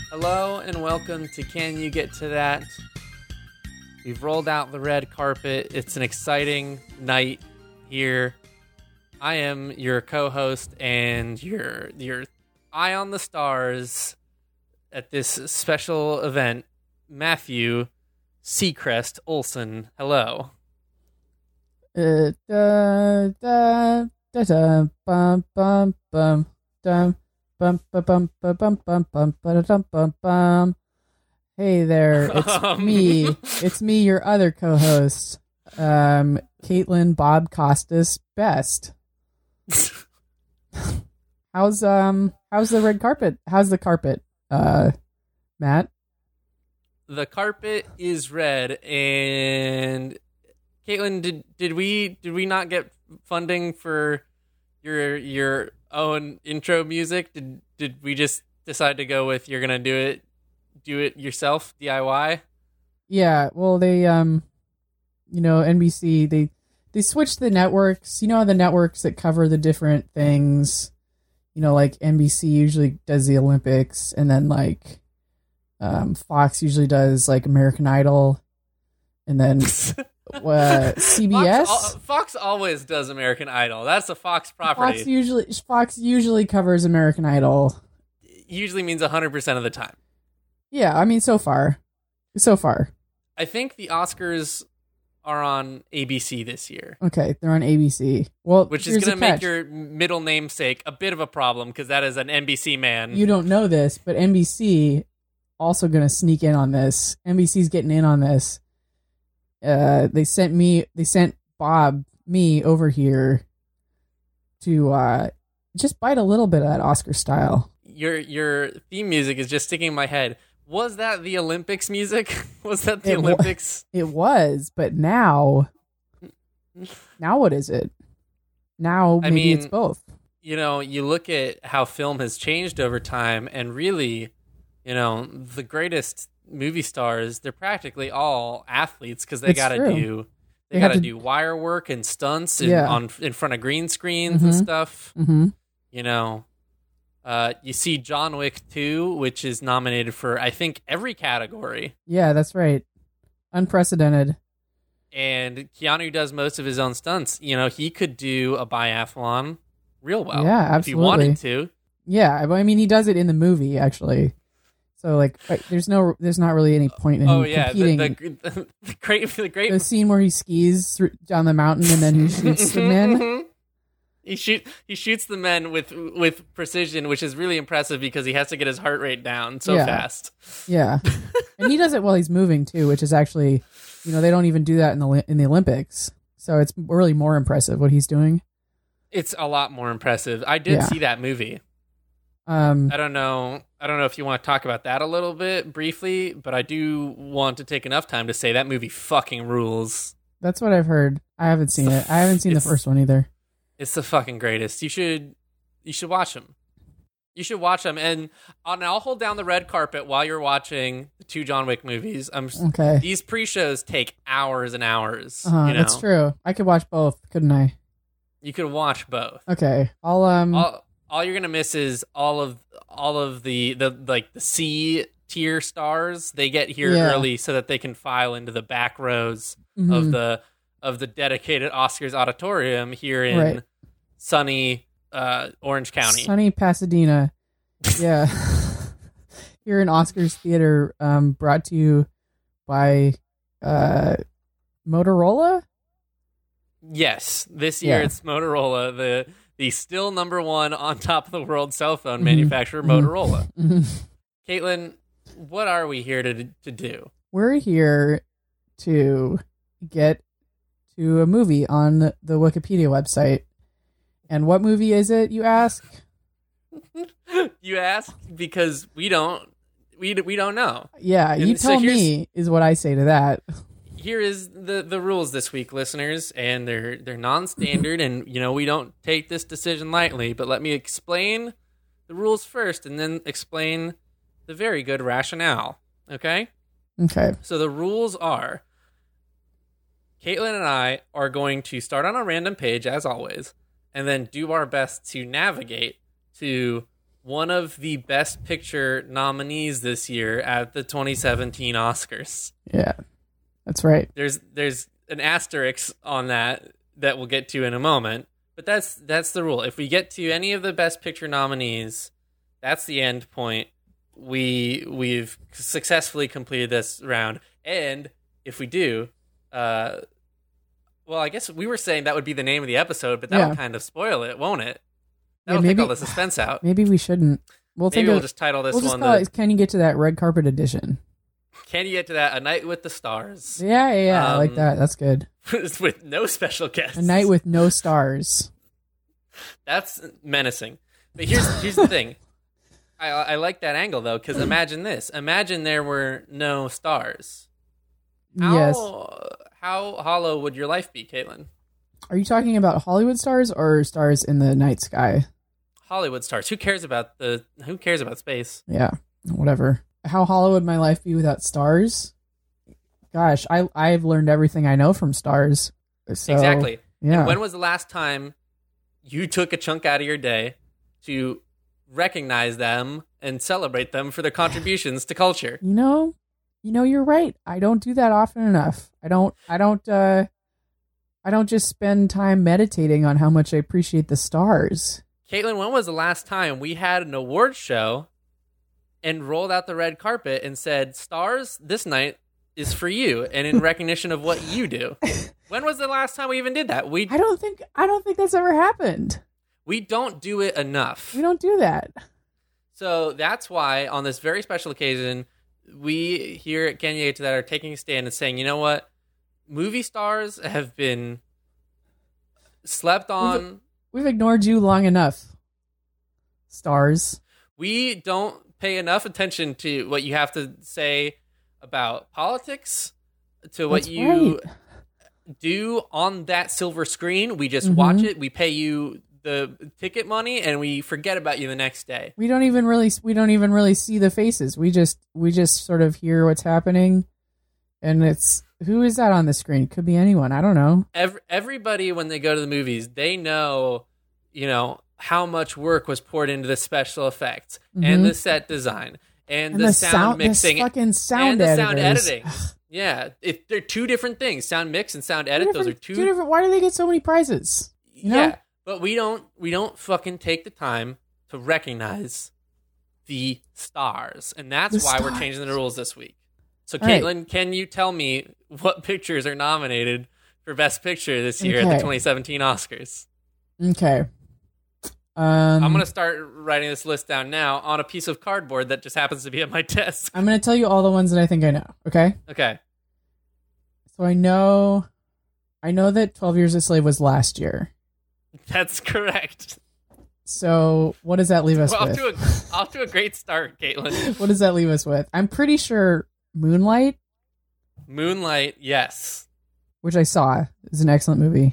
Hello and welcome to Can You Get to That? We've rolled out the red carpet. It's an exciting night here. I am your co-host and your eye on the stars at this special event, Matthew Seacrest Olson. Hello. Da da da da bum bum bum dum bum bum bum bum bum bum bum bum bum bum. Hey there, it's me. It's me, your other co-host, Caitlin Bob Costas Best. How's the red carpet? How's the carpet, Matt? The carpet is red, and Caitlin, did we not get funding for your own intro music? Did we just decide to go with you're gonna do it yourself, DIY? Yeah, well they NBC they switched the networks. You know, the networks that cover the different things. You know, like NBC usually does the Olympics, and then like Fox usually does like American Idol, and then CBS. Fox always does American Idol. That's a Fox property. Fox usually covers American Idol. Usually means 100% of the time. Yeah, I mean so far. I think the Oscars are on ABC this year. Okay, they're on ABC. Well, which is going to make your middle namesake a bit of a problem because that is an NBC man. You don't know this, but NBC also going to sneak in on this. NBC's getting in on this. They sent me over here to just bite a little bit of that Oscar style. Your theme music is just sticking in my head. Was that the Olympics music? Was that the Olympics? It was, but now what is it? Now maybe it's both. You know, you look at how film has changed over time, and really, you know, the greatest movie stars, they're practically all athletes because they got to do wire work and stunts in front of green screens and stuff. Mm-hmm. You know. You see John Wick 2, which is nominated for, I think, every category. Yeah, that's right. Unprecedented. And Keanu does most of his own stunts. You know, he could do a biathlon real well. Yeah, absolutely. If he wanted to. Yeah, I mean, he does it in the movie, actually. So, like, there's not really any point in him competing. The great the scene where he skis down the mountain and then he shoots the men. He shoots the men with precision, which is really impressive because he has to get his heart rate down so fast. Yeah, and he does it while he's moving too, which is actually, you know, they don't even do that in the Olympics, so it's really more impressive what he's doing. It's a lot more impressive. I did see that movie. I don't know if you want to talk about that a little bit briefly, but I do want to take enough time to say that movie fucking rules. That's what I've heard. I haven't seen it. I haven't seen the first one either. It's the fucking greatest. You should watch them. You should watch them, and I'll hold down the red carpet while you're watching the two John Wick movies. Okay. These pre-shows take hours and hours. That's true. I could watch both, couldn't I? You could watch both. Okay. All you're gonna miss is all of the C tier stars. They get here early so that they can file into the back rows of the dedicated Oscars auditorium here in sunny Orange County. Sunny Pasadena. Yeah. Here in Oscars Theater, brought to you by Motorola? Yes. This year it's Motorola, the still number one on top of the world cell phone manufacturer, Motorola. Mm-hmm. Caitlin, what are we here to do? We're here to get to a movie on the Wikipedia website. And what movie is it, you ask? You ask because we don't know. Yeah, and you tell me is what I say to that. Here is the rules this week, listeners, and they're non-standard, and you know we don't take this decision lightly. But let me explain the rules first, and then explain the very good rationale. Okay. Okay. So the rules are: Caitlin and I are going to start on a random page as always, and then do our best to navigate to one of the Best Picture nominees this year at the 2017 Oscars. Yeah, that's right. There's an asterisk on that we'll get to in a moment, but that's the rule. If we get to any of the Best Picture nominees, that's the end point. We've successfully completed this round, and if we do, well, I guess we were saying that would be the name of the episode, but that would kind of spoil it, won't it? That'll take all the suspense out. Maybe we shouldn't. We'll just title this one. Can you get to that red carpet edition? Can you get to that? A Night with the Stars. Yeah, I like that. That's good. With no special guests. A Night with no stars. That's menacing. But here's the thing. I like that angle, though, because imagine this. Imagine there were no stars. How hollow would your life be, Caitlin? Are you talking about Hollywood stars or stars in the night sky? Hollywood stars. Who cares about space? Yeah, whatever. How hollow would my life be without stars? Gosh, I've learned everything I know from stars. So, exactly. Yeah. And when was the last time you took a chunk out of your day to recognize them and celebrate them for their contributions to culture? You know, you're right. I don't do that often enough. I don't just spend time meditating on how much I appreciate the stars. Caitlin, when was the last time we had an award show and rolled out the red carpet and said, "Stars, this night is for you," and in recognition of what you do? When was the last time we even did that? I don't think that's ever happened. We don't do it enough. We don't do that. So that's why on this very special occasion, we here at Can You Get to That are taking a stand and saying, you know what? Movie stars have been slept on. We've ignored you long enough. Stars. We don't pay enough attention to what you have to say about politics, to what you do on that silver screen. We just watch it. We pay you the ticket money and we forget about you the next day. We don't even really see the faces. We just sort of hear what's happening, and it's, who is that on the screen? Could be anyone. I don't know. Everybody, when they go to the movies, they know, how much work was poured into the special effects and the set design and the sound mixing, fucking sound and the editors. sound editing. Yeah, they're two different things. Sound mix and sound edit. Those are two different. Why do they get so many prizes? Yeah, but we don't fucking take the time to recognize the stars, and that's why we're changing the rules this week. So, Caitlin, can you tell me what pictures are nominated for Best Picture this year at the 2017 Oscars? Okay. I'm going to start writing this list down now on a piece of cardboard that just happens to be at my desk. I'm going to tell you all the ones that I think I know, okay? Okay. So I know that 12 Years a Slave was last year. That's correct. So what does that leave us with? Off to a great start, Caitlin. What does that leave us with? I'm pretty sure Moonlight. Moonlight, yes. Which I saw. Is an excellent movie.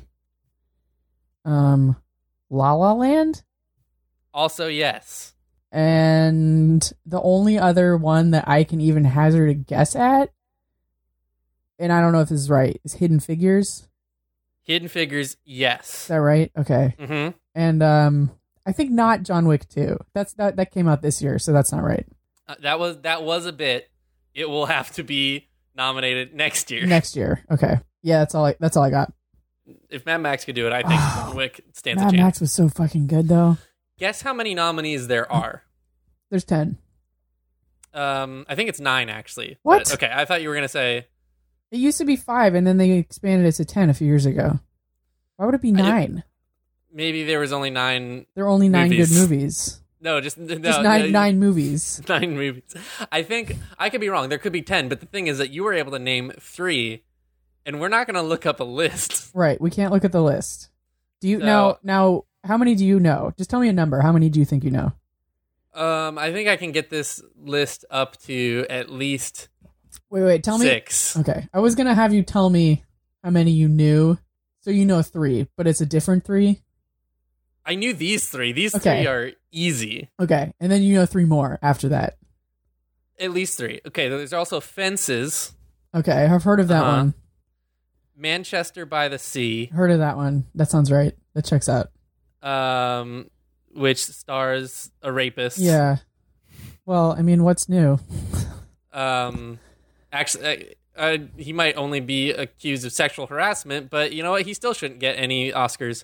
La La Land? Also, yes. And the only other one that I can even hazard a guess at, and I don't know if this is right, is Hidden Figures. Hidden Figures, yes. Is that right? Okay. Mm-hmm. And I think not John Wick 2. That came out this year, so that's not right. That was a bit. It will have to be nominated next year. Next year. Okay. Yeah, that's all I got. If Mad Max could do it, I think John Wick stands a Mad chance. Max was so fucking good, though. Guess how many nominees there are? There's 10. I think it's 9, actually. What? But, okay, I thought you were going to say... It used to be 5, and then they expanded it to 10 a few years ago. Why would it be 9? Maybe there was only 9 There are only 9 movies. good movies. No, just nine movies. 9 movies. I think... I could be wrong. There could be 10, but the thing is that you were able to name 3... And we're not going to look up a list. Right. We can't look at the list. Do you now? How many do you know? Just tell me a number. How many do you think you know? I think I can get this list up to at least Wait. Tell 6. me. Okay. I was going to have you tell me how many you knew. So you know 3, but it's a different 3? I knew these 3. These okay. 3 are easy. Okay. And then you know 3 more after that. At least 3. Okay. There's also Fences. Okay. I've heard of that one. Manchester by the Sea. Heard of that one. That sounds right. That checks out. which stars a rapist. Yeah. Well, I mean, what's new? Actually, he might only be accused of sexual harassment, but you know what? He still shouldn't get any Oscars.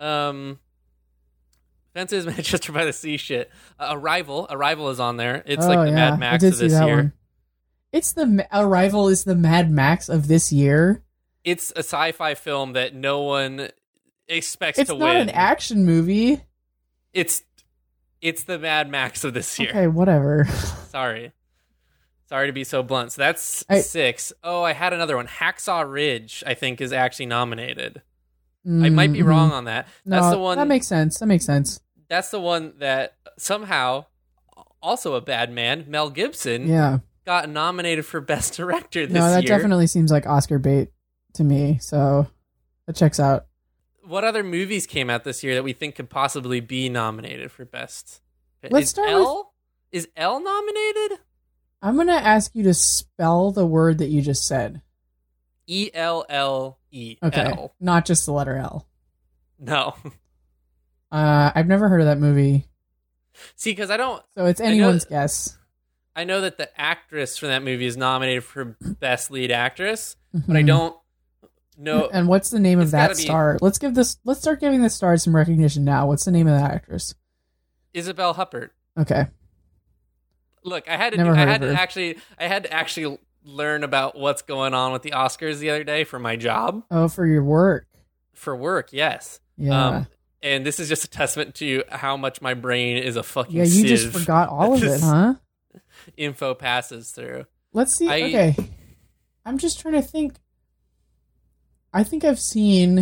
Fences, Manchester by the Sea shit. Arrival is on there. It's like the Mad Max of this year. One. It's Arrival is the Mad Max of this year. It's a sci-fi film that no one expects to win. It's not an action movie. It's the Mad Max of this year. Okay, whatever. Sorry to be so blunt. So that's 6. Oh, I had another one. Hacksaw Ridge, I think, is actually nominated. I might be wrong on that. That's no, the one. That makes sense. That's the one that somehow, also a bad man, Mel Gibson, got nominated for Best Director this year. No, that definitely seems like Oscar bait to me, so that checks out. What other movies came out this year that we think could possibly be nominated for Best? Let's start with... Is Elle nominated? I'm going to ask you to spell the word that you just said. E-L-L-E. Okay, L. not just the letter L. No. I've never heard of that movie. See, because I don't... So it's anyone's guess. I know that the actress from that movie is nominated for Best Lead Actress, but I don't know... And what's the name of that star? Let's start giving this star some recognition now. What's the name of that actress? Isabelle Huppert. Okay. Look, I had to actually learn about what's going on with the Oscars the other day for my job. Oh, for your work. For work, yes. Yeah. And this is just a testament to how much my brain is a fucking sieve. Yeah, you just forgot all of it, huh? Info passes through. Let's see. Okay. I'm just trying to think. I think I've seen...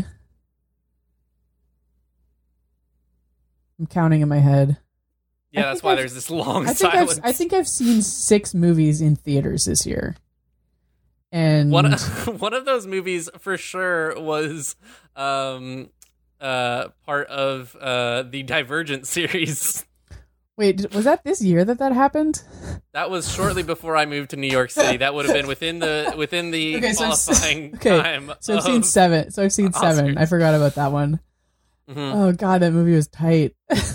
I'm counting in my head. Yeah, that's why there's this long silence. I think I've seen 6 movies in theaters this year. And one of those movies for sure was part of the Divergent series. Wait, was that this year that happened? That was shortly before I moved to New York City. That would have been within the qualifying time. So I've seen 7. Oscars. I forgot about that one. Mm-hmm. Oh god, that movie was tight.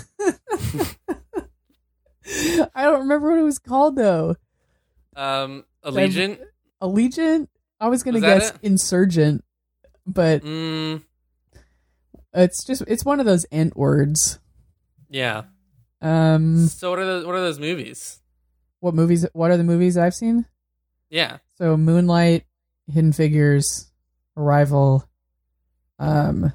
I don't remember what it was called though. Allegiant. Allegiant. I was gonna guess Insurgent, but it's one of those ent words. Yeah. So what are those movies? What movies? What are the movies I've seen? Yeah. So Moonlight, Hidden Figures, Arrival, The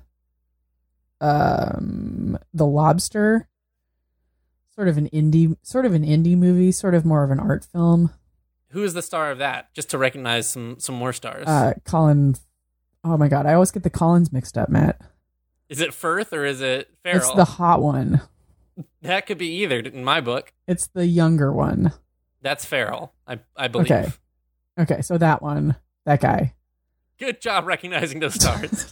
Lobster. Sort of an indie movie, sort of more of an art film. Who is the star of that? Just to recognize some more stars. Colin. Oh my god, I always get the Collins mixed up, Matt. Is it Firth or is it Farrell? It's the hot one. That could be either in my book. It's the younger one. That's Farrell, I believe. Okay, so that one, that guy. Good job recognizing those stars.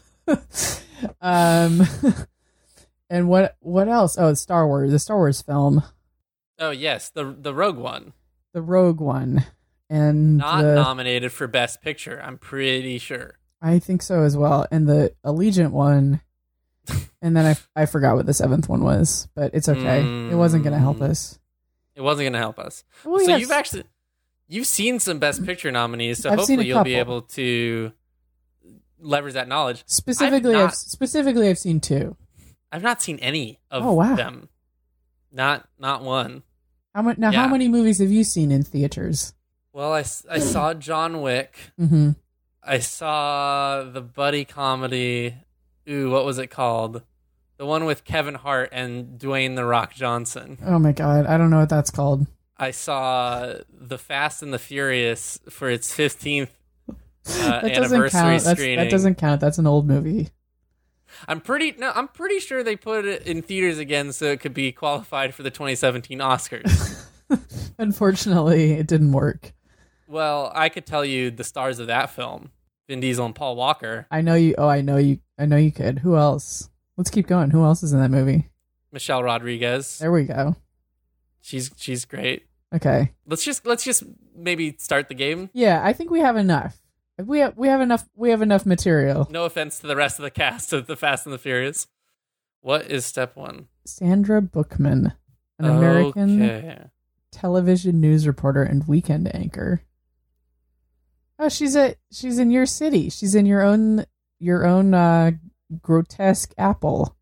And what else? Oh, Star Wars, the Star Wars film. Oh yes, the Rogue One. The Rogue One, and not nominated for Best Picture. I'm pretty sure. I think so as well. And the Allegiant one, and then I forgot what the 7th one was, but it's okay. It wasn't going to help us. It wasn't going to help us. Well, so you've seen some Best Picture nominees, so hopefully you'll be able to leverage that knowledge. Specifically, I've seen 2. I've not seen any of them. Not one. How many movies have you seen in theaters? Well, I saw John Wick. Mm-hmm. I saw the buddy comedy. Ooh, what was it called? The one with Kevin Hart and Dwayne "The Rock" Johnson. Oh my god, I don't know what that's called. I saw The Fast and the Furious for its 15th anniversary screening. That doesn't count. That's an old movie. I'm pretty sure they put it in theaters again so it could be qualified for the 2017 Oscars. Unfortunately, it didn't work. Well, I could tell you the stars of that film: Vin Diesel and Paul Walker. I know you. Oh, I know you could. Who else? Let's keep going. Who else is in that movie? Michelle Rodriguez. There we go. She's great. Okay. Let's just maybe start the game. Yeah, I think we have enough. We have enough material. No offense to the rest of the cast of The Fast and the Furious. What is step one? Sandra Bookman, an American television news reporter and weekend anchor. Oh, she's in your city. She's in your own grotesque apple.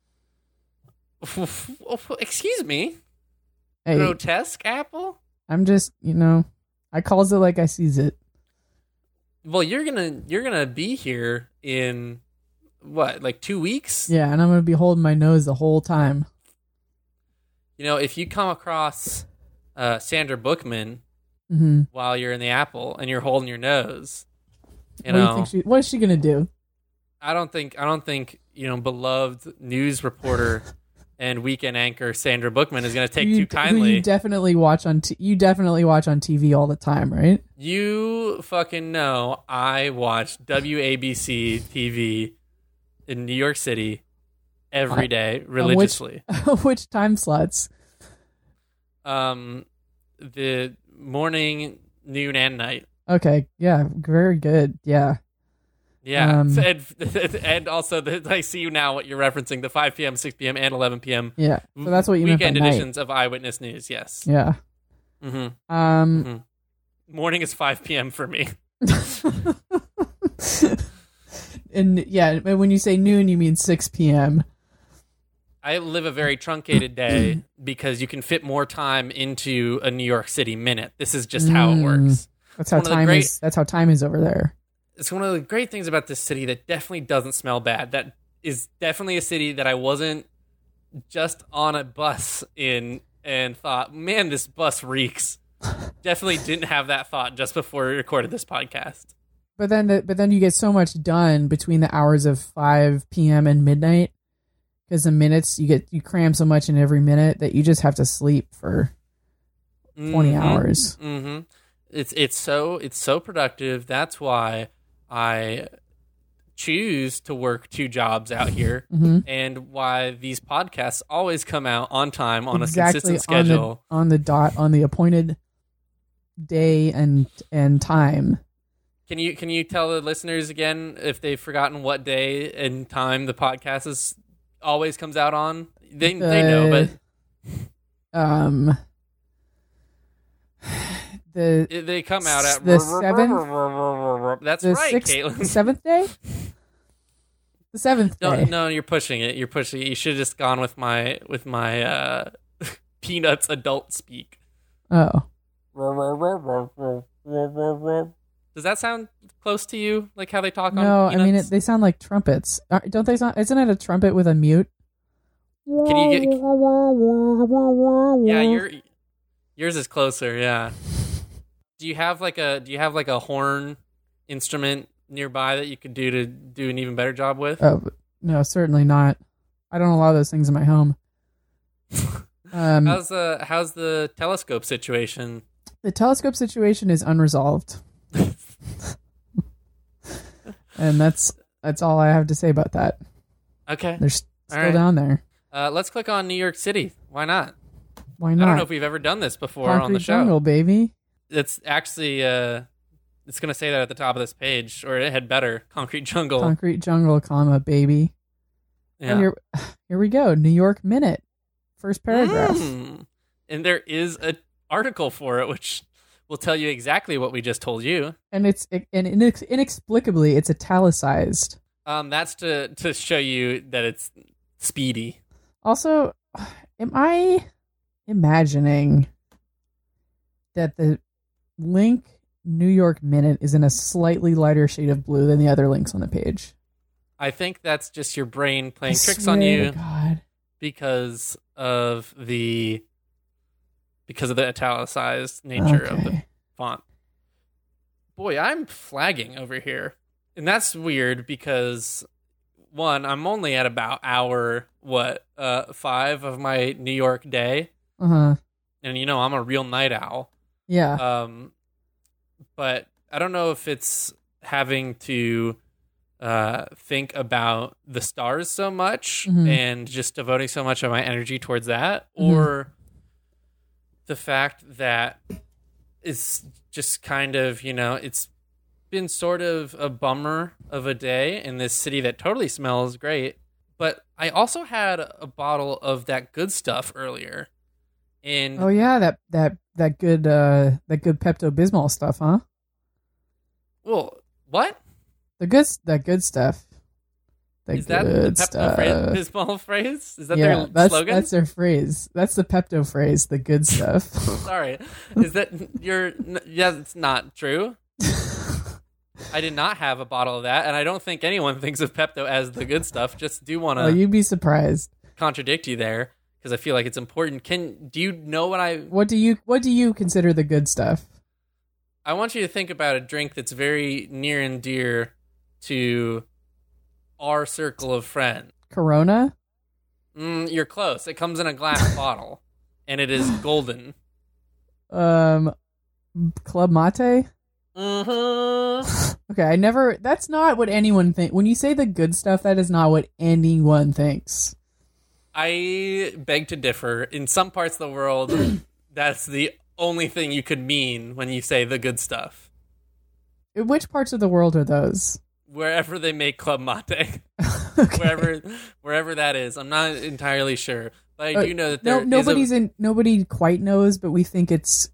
Excuse me? Hey, grotesque apple? I'm just, I calls it like I sees it. Well, you're gonna be here in what, like 2 weeks? Yeah, and I'm gonna be holding my nose the whole time. If you come across Sandra Bookman while you're in the apple and you're holding your nose, what is she gonna do? I don't think beloved news reporter and weekend anchor Sandra Bookman is going to take too kindly. You definitely watch on TV all the time, right? You fucking know I watch WABC TV in New York City every day religiously. Which time slots? The morning, noon, and night. Okay, yeah, very good. Yeah. Yeah, and also I see you now what you're referencing, the 5 p.m., 6 p.m., and 11 p.m. Yeah, so that's what you meant by weekend editions of Eyewitness News, yes. Yeah. Morning is 5 p.m. for me. And yeah, when you say noon, you mean 6 p.m. I live a very truncated day because you can fit more time into a New York City minute. This is just how it works. That's how time is over there. It's one of the great things about this city that definitely doesn't smell bad. That is definitely a city that I wasn't just on a bus in and thought, man, this bus reeks. Definitely didn't have that thought just before we recorded this podcast. But then you get so much done between the hours of 5 p.m. and midnight, because the minutes you cram so much in every minute that you just have to sleep for 20 hours. Mm-hmm. It's so productive. That's why I choose to work 2 jobs out here, and why these podcasts always come out on time on a consistent schedule, on the dot, on the appointed day and time. Can you tell the listeners again if they've forgotten what day and time the podcast always comes out on? They know, but they come out at the 7th. That's right, Caitlin. The 7th day. The 7th day. No, you're pushing it. You should have just gone with my Peanuts adult speak. Oh. Does that sound close to you? Like how they talk on Peanuts? No, I mean they sound like trumpets. Don't they sound? Isn't it a trumpet with a mute? Can you get? Yeah, yours is closer. Yeah. Do you have like a horn instrument nearby that you could do an even better job with? Oh, no, certainly not. I don't allow those things in my home. How's the telescope situation? The telescope situation is unresolved. And that's all I have to say about that. Okay. They're still down there. Let's click on New York City. Why not? Why not? I don't know if we've ever done this before on the show. Jungle, baby. It's actually it's going to say that at the top of this page, or it had better. Concrete Jungle. Concrete Jungle, comma, baby. Yeah. And here we go. New York Minute. First paragraph. And there is an article for it, which will tell you exactly what we just told you. And inexplicably, it's italicized. That's to show you that it's speedy. Also, am I imagining that the link New York Minute is in a slightly lighter shade of blue than the other links on the page? I think that's just your brain playing tricks on you. God. Because of the italicized nature of the font. Boy, I'm flagging over here. And that's weird because, one, I'm only at about hour 5 of my New York day. Uh-huh. And I'm a real night owl. Yeah. But I don't know if it's having to think about the stars so much and just devoting so much of my energy towards that, or the fact that it's just kind of, it's been sort of a bummer of a day in this city that totally smells great, But I also had a bottle of that good stuff earlier. And Oh yeah, that good Pepto-Bismol stuff, huh? well, what? That good stuff. The Is that the good Pepto-Bismol phrase? Is that yeah, their slogan? that's their phrase. That's the Pepto phrase. The good stuff. Sorry. Is that yeah, it's not true. I did not have a bottle of that, and I don't think anyone thinks of Pepto as the good stuff. Just do want Well, to you'd be surprised. contradict you there because I feel like it's important. Do you know What do you consider the good stuff? I want you to think about a drink that's very near and dear to our circle of friends. Corona? You're close. It comes in a glass bottle, and it is golden. Club Mate? Mm-hmm. Okay, that's not what anyone think. When you say the good stuff, that is not what anyone thinks. I beg to differ. In some parts of the world, that's the only thing you could mean when you say the good stuff. Which parts of the world are those? Wherever they make Club Mate. Okay. Wherever that is. I'm not entirely sure. But I do know that nobody quite knows, but we think it's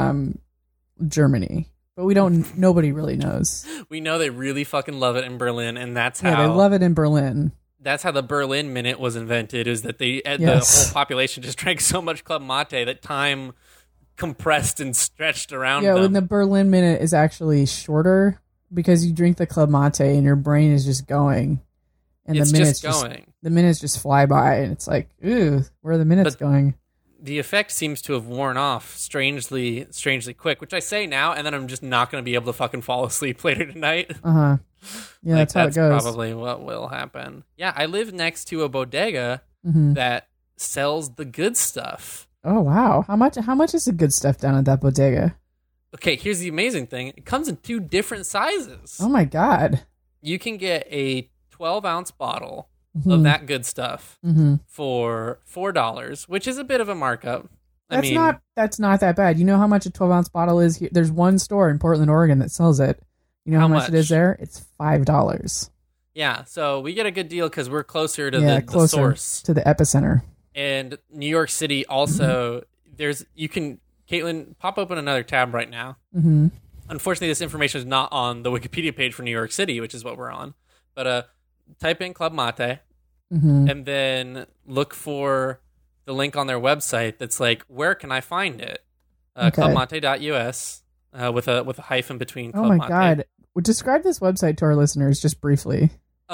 Germany. But nobody really knows. We know they really fucking love it in Berlin, and that's how... Yeah, they love it in Berlin. That's how the Berlin Minute was invented, is that the whole population just drank so much Club Mate that time compressed and stretched around them. Yeah, when the Berlin Minute is actually shorter because you drink the Club Mate and your brain is just going. And it's the minutes just going. The minutes just fly by, and it's like, ooh, where are the minutes going? The effect seems to have worn off strangely quick, which I say now, and then I'm just not going to be able to fucking fall asleep later tonight. Uh-huh. Yeah, Like, that's how it goes. Probably what will happen. Yeah, I live next to a bodega Mm-hmm. that sells the good stuff. Oh, wow. How much is the good stuff down at that bodega? Okay, here's the amazing thing. It comes in 2 different sizes. Oh, my God. You can get a 12-ounce bottle Mm-hmm. of that good stuff Mm-hmm. for $4, which is a bit of a markup. That's not that bad. You know how much a 12-ounce bottle is here? There's one store in Portland, Oregon that sells it. You know how much it is there? It's $5. Yeah, so we get a good deal because we're closer to the source. To the epicenter. And New York City also, Caitlin, pop open another tab right now. Mm-hmm. Unfortunately, this information is not on the Wikipedia page for New York City, which is what we're on. But type in Club Mate, Mm-hmm. and then look for the link on their website that's like, where can I find it? Okay. Clubmate.us with a hyphen between Club Oh, my Mate. God. Well, describe this website to our listeners just briefly.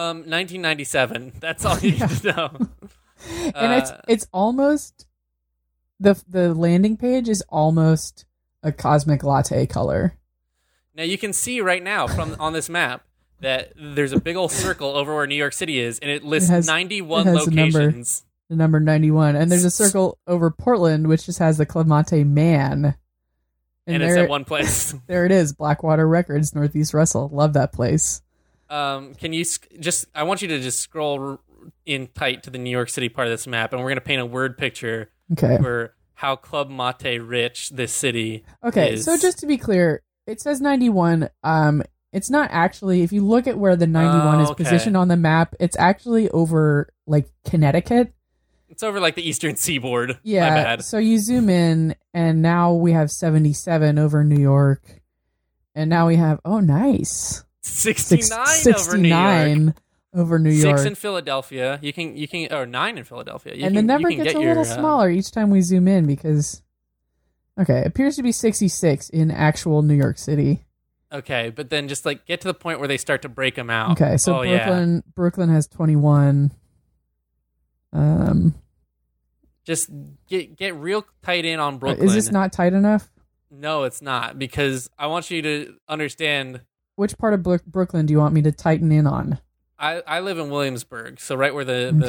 1997. That's all you need to know. And it's almost the landing page is almost a cosmic latte color. Now you can see right now on this map that there's a big old circle over where New York City is, and it lists 91 locations. The number 91, and there's a circle over Portland which just has the Club Mate Man. And it's at one place. There it is, Blackwater Records, Northeast Russell. Love that place. Can you I want you to just scroll in tight to the New York City part of this map, and we're going to paint a word picture for how Club Mate rich this city is. So just to be clear, it says 91. It's not actually, if you look at where the 91 is positioned on the map, it's actually over, like, Connecticut. It's over, like, the eastern seaboard. Yeah, my bad. So you zoom in, and now we have 77 over New York. And now we have, oh, nice. 69 over New York. 6 in Philadelphia. You can, or 9 in Philadelphia. The number gets a little smaller each time we zoom in because, it appears to be 66 in actual New York City. Okay, but then just like get to the point where they start to break them out. Okay, so Brooklyn has 21. Just get real tight in on Brooklyn. Is this not tight enough? No, it's not, because I want you to understand. Which part of Brooklyn do you want me to tighten in on? I live in Williamsburg, so right where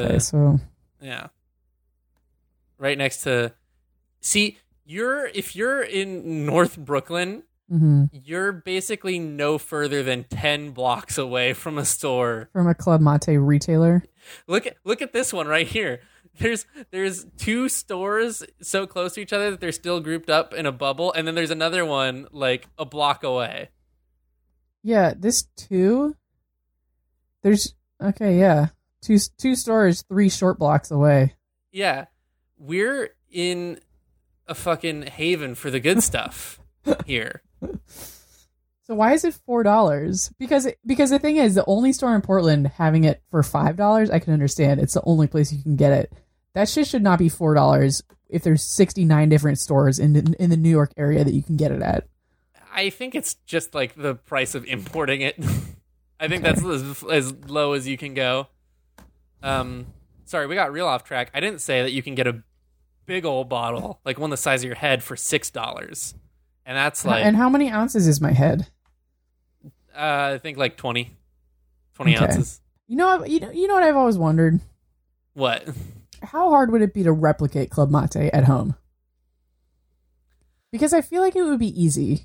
right next to. See, if you're in North Brooklyn. Mm-hmm. You're basically no further than 10 blocks away from a store. From a Club Mate retailer. Look at this one right here. There's 2 stores so close to each other that they're still grouped up in a bubble, and then there's another one like a block away. Yeah, this 2. There's yeah. Two stores 3 short blocks away. Yeah. We're in a fucking haven for the good stuff here. So why is it $4? Because the thing is, the only store in Portland having it for $5, I can understand. It's the only place you can get it. That shit should not be $4 if there's 69 different stores in the New York area that you can get it at. I think it's just like the price of importing it. I think that's as low as you can go. Sorry, we got real off track. I didn't say that you can get a big old bottle, like one the size of your head, for $6. And that's like... And how many ounces is my head? I think like 20 ounces. You know what I've always wondered? What? How hard would it be to replicate Club Mate at home? Because I feel like it would be easy.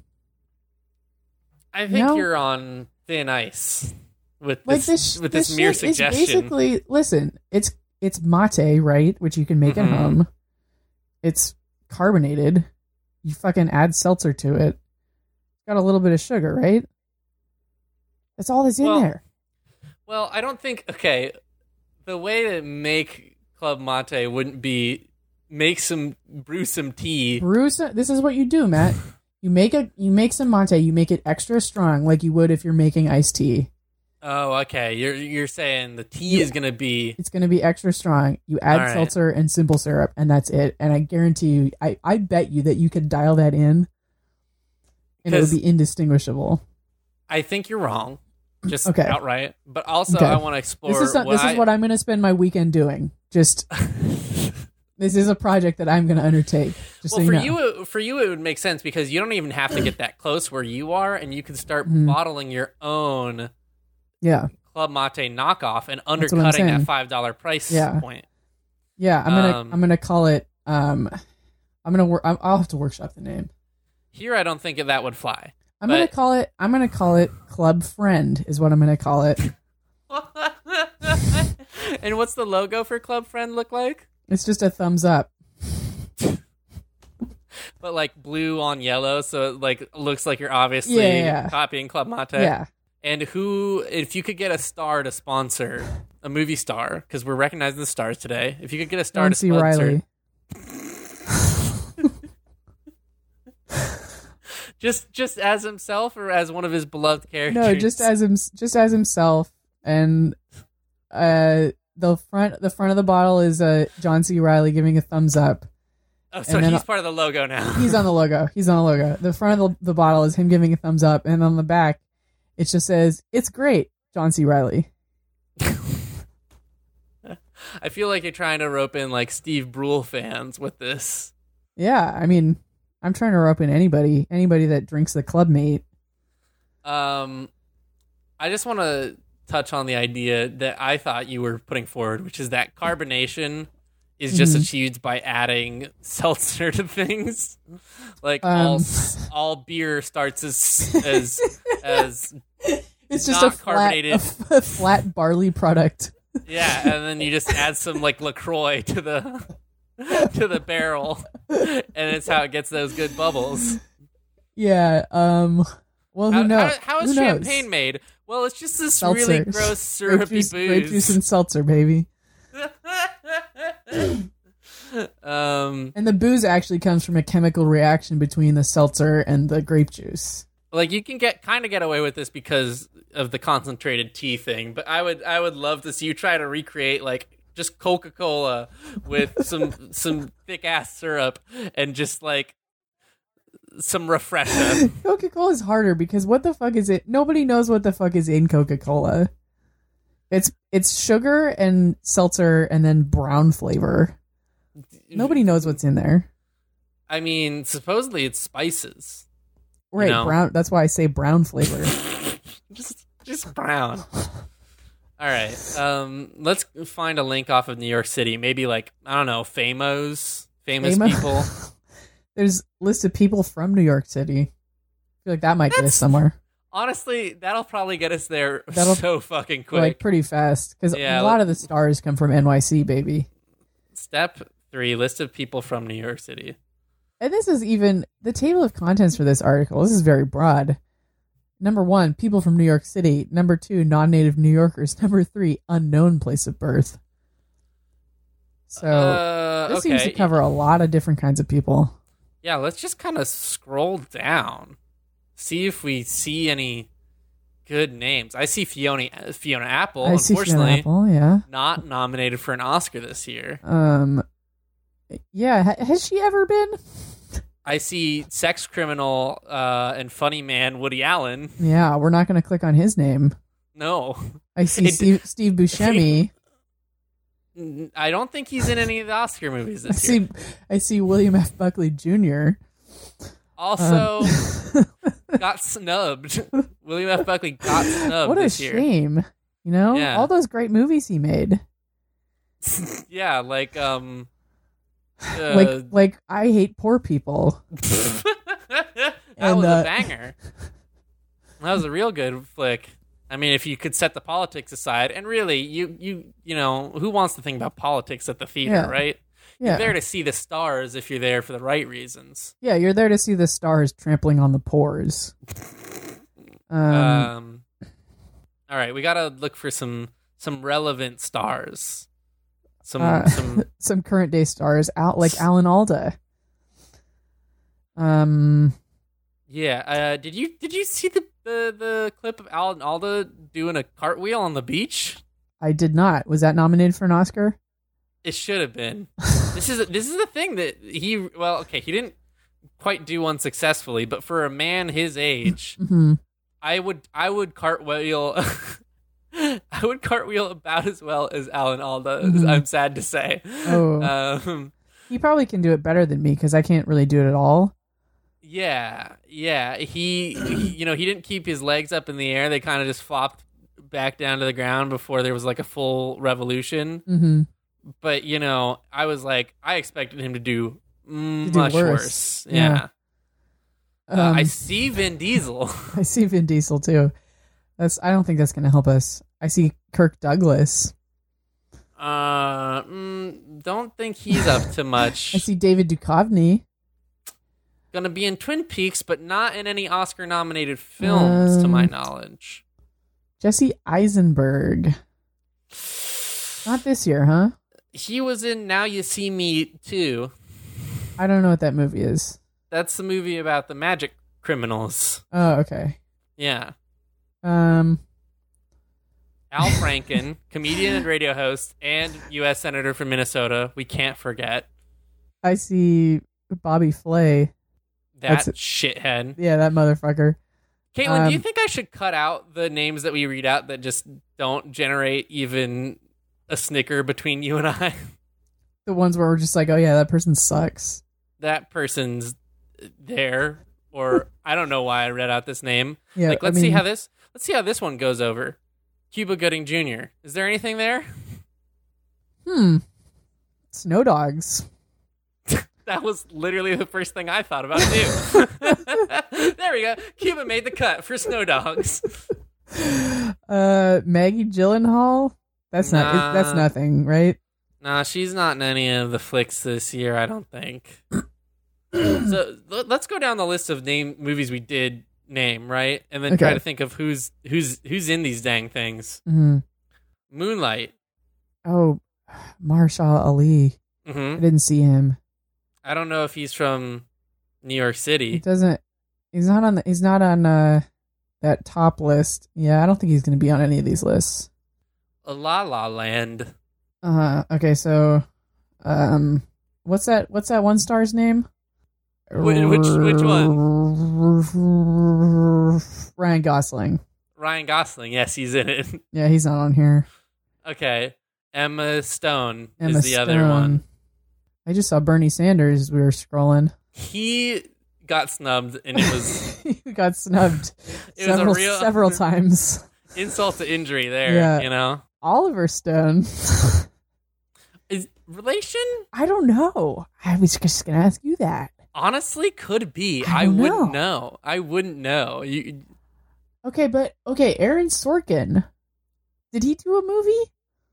I think you're on thin ice with this mere suggestion. It's basically, listen, it's mate, right? Which you can make at home. It's carbonated. You fucking add seltzer to it. Got a little bit of sugar, right? That's all that's in there. Well, I don't think... Okay, the way to make Club Mate wouldn't be brew some tea. This is what you do, Matt. You make some mate, you make it extra strong like you would if you're making iced tea. Oh, okay. You're saying the tea is going to be... It's going to be extra strong. You add seltzer and simple syrup, and that's it. And I guarantee you, I bet you that you could dial that in, and it would be indistinguishable. I think you're wrong. Just outright. But also, I want to explore... This is what I'm going to spend my weekend doing. Just... This is a project that I'm going to undertake. For you, it would make sense because you don't even have to get that close where you are, and you can start bottling your own Club Mate knockoff and undercutting that $5 price point. Yeah, I'm gonna call it. I'll have to workshop the name. Here, I don't think that would fly. I'm gonna call it Club Friend. Is what I'm gonna call it. And what's the logo for Club Friend look like? It's just a thumbs up. But like blue on yellow, so it like looks like you're obviously copying Club Mate. Yeah. And if you could get a star to sponsor, a movie star, because we're recognizing the stars today. If you could get a star to sponsor... Riley. just as himself or as one of his beloved characters? No, just as himself. And the front of the bottle is John C. Reilly giving a thumbs up. Oh, so he's part of the logo now. He's on the logo. The front of the bottle is him giving a thumbs up, and on the back, it just says, "It's great, John C. Reilly." I feel like you're trying to rope in like Steve Brule fans with this. Yeah, I mean, I'm trying to rope in anybody that drinks the Club Mate. I just want to touch on the idea that I thought you were putting forward, which is that carbonation is just achieved by adding seltzer to things. Like all beer starts as it's just a carbonated flat barley product. Yeah, and then you just add some like LaCroix to the barrel, and it's how it gets those good bubbles. Yeah. Well, who knows? How is champagne made? Well, it's just this really gross syrupy booze. Grape juice and seltzer, baby. And the booze actually comes from a chemical reaction between the seltzer and the grape juice. Like you can get away with this because of the concentrated tea thing, but I would love to see you try to recreate like just Coca-Cola with some thick ass syrup and just like some refresher. Coca-Cola is harder because what the fuck is it? Nobody knows what the fuck is in Coca-Cola. It's sugar and seltzer and then brown flavor. Nobody knows what's in there. I mean, supposedly it's spices. Right, brown. That's why I say brown flavor. just brown. All right. Let's find a link off of New York City. Maybe like, I don't know, famous people. There's a list of people from New York City. I feel like that might get us somewhere. Honestly, that'll probably get us there so fucking quick. Like pretty fast. Because a lot of the stars come from NYC, baby. Step 3, list of people from New York City. And this is even the table of contents for this article. This is very broad. Number 1, people from New York City. Number 2, non-native New Yorkers. Number 3, unknown place of birth. So this seems to cover a lot of different kinds of people. Yeah, let's just kind of scroll down. See if we see any good names. I see Fiona Apple, unfortunately, not nominated for an Oscar this year. Yeah, has she ever been? I see sex criminal and funny man Woody Allen. Yeah, we're not going to click on his name. No. I see Steve Buscemi. I don't think he's in any of the Oscar movies this year. I see William F. Buckley Jr. Also got snubbed. William F. Buckley got snubbed this year. What a shame. You know? Yeah. All those great movies he made. Yeah, like I Hate Poor People. That was a banger. That was a real good flick. I mean, if you could set the politics aside, and really, you know, who wants to think about politics at the theater, right? Yeah. You're there to see the stars if you're there for the right reasons. Yeah, you're there to see the stars trampling on the pores. All right, we gotta look for some relevant stars. Some current day stars out like Alan Alda. Yeah. Did you see the clip of Alan Alda doing a cartwheel on the beach? I did not. Was that nominated for an Oscar? It should have been. This is the thing that he didn't quite do one successfully, but for a man his age, mm-hmm. I would cartwheel. I would cartwheel about as well as Alan Alda. Mm-hmm. I'm sad to say. Oh. He probably can do it better than me because I can't really do it at all. Yeah. He didn't keep his legs up in the air. They kind of just flopped back down to the ground before there was like a full revolution. Mm-hmm. But I was like, I expected him to do much worse. Yeah. I see Vin Diesel. I see Vin Diesel too. I don't think that's going to help us. I see Kirk Douglas. Don't think he's up to much. I see David Duchovny. Gonna be in Twin Peaks, but not in any Oscar-nominated films, to my knowledge. Jesse Eisenberg. Not this year, huh? He was in Now You See Me Too. I don't know what that movie is. That's the movie about the magic criminals. Oh, okay. Yeah. Al Franken, comedian and radio host, and U.S. Senator from Minnesota. We can't forget. I see Bobby Flay. That's shithead. Yeah, that motherfucker. Caitlin, do you think I should cut out the names that we read out that just don't generate even a snicker between you and I? The ones where we're just like, oh yeah, that person sucks. That person's there, or I don't know why I read out this name. Yeah, like, let's see how this one goes over. Cuba Gooding Jr. Is there anything there? Snow Dogs. That was literally the first thing I thought about too. There we go. Cuba made the cut for Snow Dogs. Maggie Gyllenhaal. That's nothing, right? Nah, she's not in any of the flicks this year, I don't think. So let's go down the list of movies we did name, right? And then try to think of who's in these dang things. Mm-hmm. Moonlight. Oh, Mahershala Ali. Mm-hmm. I didn't see him. I don't know if he's from New York City. He's not on that top list. Yeah, I don't think he's going to be on any of these lists. La La Land. Okay, so what's that one star's name? Which one? Ryan Gosling. Ryan Gosling, yes, he's in it. Yeah, he's not on here. Okay. Emma Stone is the other one. I just saw Bernie Sanders as we were scrolling. He got snubbed, and it was... He got snubbed several times. Insult to injury there, you know? Oliver Stone. Is relation? I don't know. I was just going to ask you that. Honestly, could be. I wouldn't know. I wouldn't know. Okay, Aaron Sorkin. Did he do a movie?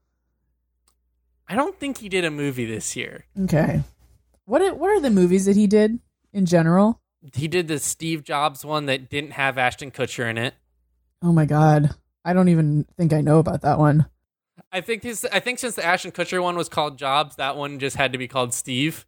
I don't think he did a movie this year. Okay. What are the movies that he did in general? He did the Steve Jobs one that didn't have Ashton Kutcher in it. Oh my god. I don't even think I know about that one. I think since the Ashton Kutcher one was called Jobs, that one just had to be called Steve.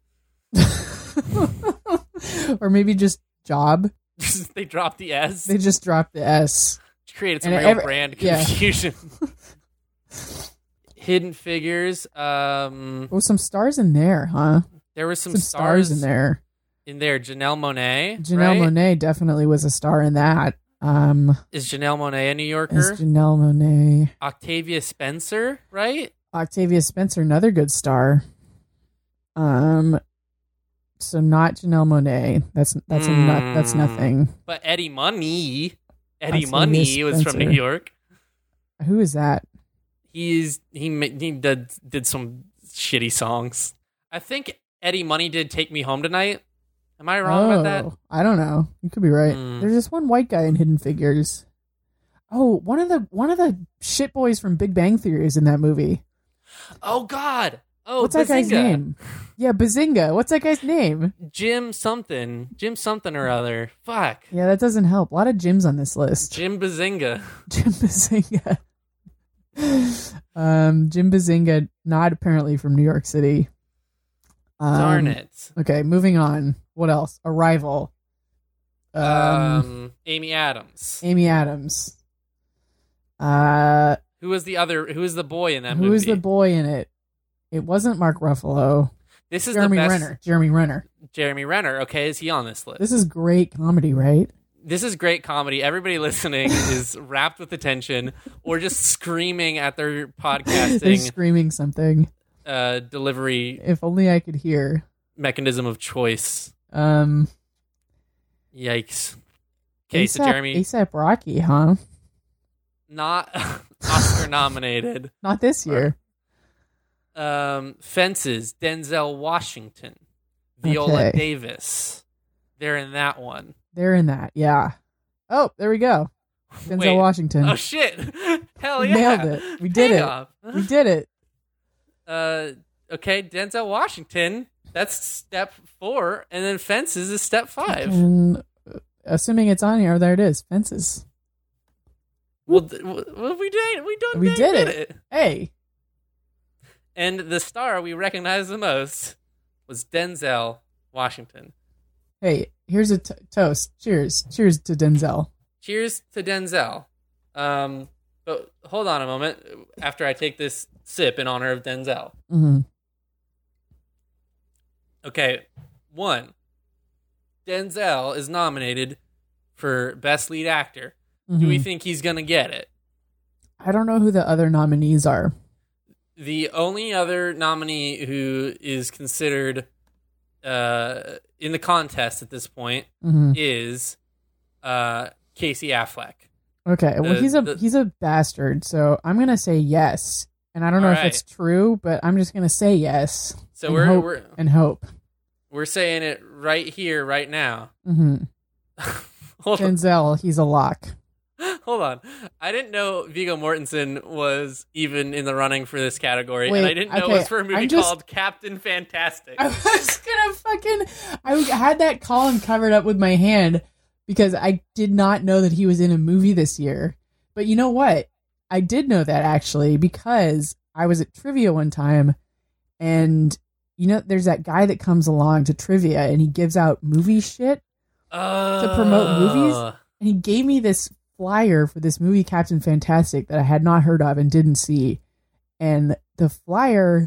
Or maybe just Job. They dropped the S. They just dropped the S. Created some real brand confusion. Yeah. Hidden Figures. Some stars in there, huh? There were some stars in there. Janelle Monáe. Janelle Monáe definitely was a star in that. Is Janelle Monáe a New Yorker? Is Janelle Monáe. Octavia Spencer, right? Octavia Spencer, another good star. So not Janelle Monáe. That's nothing. But Eddie Money. Eddie Money was from New York. Who is that? He did some shitty songs. I think Eddie Money did Take Me Home Tonight. Am I wrong about that? I don't know. You could be right. There's this one white guy in Hidden Figures. Oh, one of the shit boys from Big Bang Theory is in that movie. Oh God. Oh, what's that guy's name? Yeah, Bazinga. What's that guy's name? Jim something or other. Fuck. Yeah, that doesn't help. A lot of Jims on this list. Jim Bazinga. Jim Bazinga. Jim Bazinga, not apparently from New York City. Darn it. Okay, moving on. What else? Arrival. Amy Adams. Amy Adams. Who was the boy in that movie? Who was the boy in it? It wasn't Mark Ruffalo. This is Jeremy the best. Renner. Jeremy Renner. Jeremy Renner. Okay, is he on this list? This is great comedy, right? This is great comedy. Everybody listening is wrapped with attention or just screaming at their podcasting. They're screaming something. Delivery. If only I could hear. Mechanism of choice. Yikes. Okay, so Jeremy. A$AP Rocky, huh? Not Oscar nominated. Not this year. Fences, Denzel Washington, Viola Davis. They're in that one. They're in that, yeah. Oh, there we go. Denzel Washington. Oh shit! Hell yeah! Nailed it. We did it. We did it. Okay, Denzel Washington. That's step 4, and then Fences is step 5. And assuming it's on here, there it is. Fences. Well, we did. We did it. Hey. And the star we recognize the most was Denzel Washington. Hey, here's a toast. Cheers. Cheers to Denzel. Cheers to Denzel. But hold on a moment after I take this sip in honor of Denzel. Mm-hmm. Okay, 1. Denzel is nominated for Best Lead Actor. Mm-hmm. Do we think he's going to get it? I don't know who the other nominees are. The only other nominee who is considered in the contest at this point is Casey Affleck. Okay, well, he's a bastard, so I'm going to say yes. And I don't know if it's true, but I'm just going to say yes. So we're hope. We're saying it right here, right now. Mm-hmm. Denzel, he's a lock. Hold on. I didn't know Viggo Mortensen was even in the running for this category. Wait, and I didn't know it was for a movie called Captain Fantastic. I was gonna I had that column covered up with my hand because I did not know that he was in a movie this year. But you know what? I did know that actually because I was at trivia one time and you know, there's that guy that comes along to trivia and he gives out movie shit to promote movies. And he gave me this flyer for this movie, Captain Fantastic, that I had not heard of and didn't see. And the flyer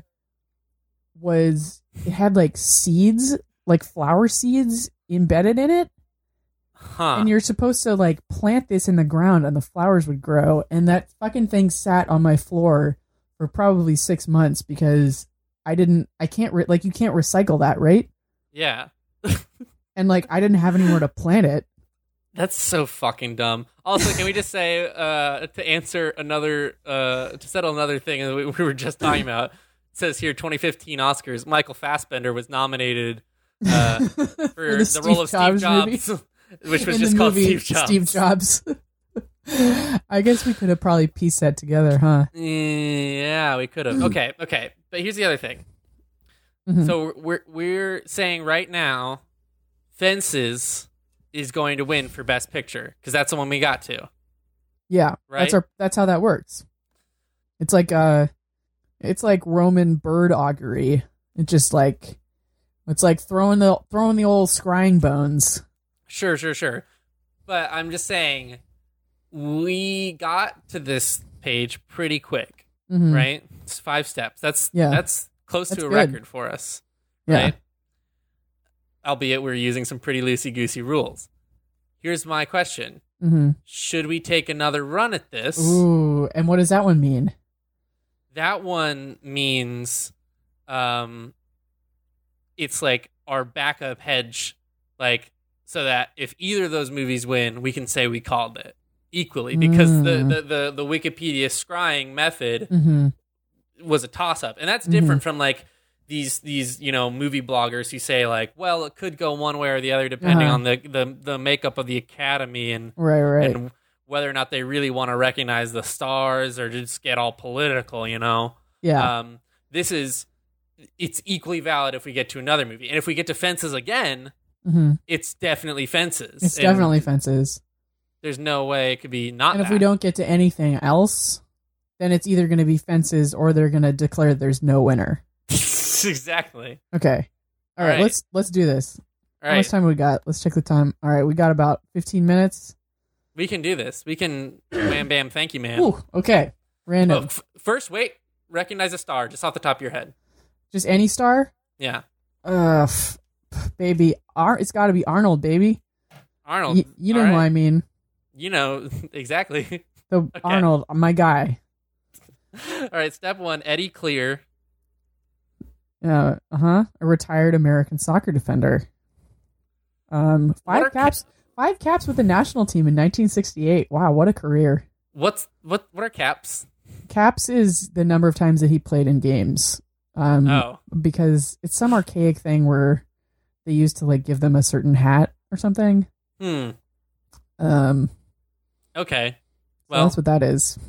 it had like seeds, like flower seeds embedded in it. Huh. And you're supposed to like plant this in the ground and the flowers would grow. And that fucking thing sat on my floor for probably 6 months because you can't recycle that, right? Yeah. And like, I didn't have anywhere to plant it. That's so fucking dumb. Also, can we just say, to settle another thing that we were just talking about, it says here 2015 Oscars, Michael Fassbender was nominated for the role of Steve Jobs, which was just called Steve Jobs. Steve Jobs. I guess we could have probably pieced that together, huh? Yeah, we could have. Okay. But here's the other thing. Mm-hmm. So we're saying right now, Fences is going to win for Best Picture because that's the one we got to. Yeah, right. That's how that works. It's like Roman bird augury. It's like throwing the old scrying bones. Sure. But I'm just saying, we got to this page pretty quick, right? It's 5 steps. That's close to a record for us, right? Albeit we're using some pretty loosey-goosey rules. Here's my question. Should we take another run at this? Ooh, and what does that one mean? That one means it's like our backup hedge, like, so that if either of those movies win, we can say we called it equally, because the Wikipedia scrying method was a toss-up. And that's different from like these movie bloggers who say like, well, it could go one way or the other depending on the makeup of the Academy and right. and whether or not they really want to recognize the stars or just get all political, it's equally valid if we get to another movie. And if we get to Fences again, it's definitely Fences. It's definitely Fences. There's no way it could be not. And if we don't get to anything else, then it's either going to be Fences or they're going to declare there's no winner. Exactly. Okay. All right. Let's do this. All How much time we got? Let's check the time. All right, we got about 15 minutes. We can do this. We can wham bam thank you, man. Ooh, okay. Random. First, wait. Recognize a star just off the top of your head. Just any star? Yeah. Baby. It's got to be Arnold, baby. Arnold. You know who I mean. You know, exactly. Okay. Arnold, my guy. All right, step 1, Eddie Clear. A retired American soccer defender. 5 caps with the national team in 1968. Wow, what a career. What are caps? Caps is the number of times that he played in games. Because it's some archaic thing where they used to like give them a certain hat or something. Okay. Well, so that's what that is.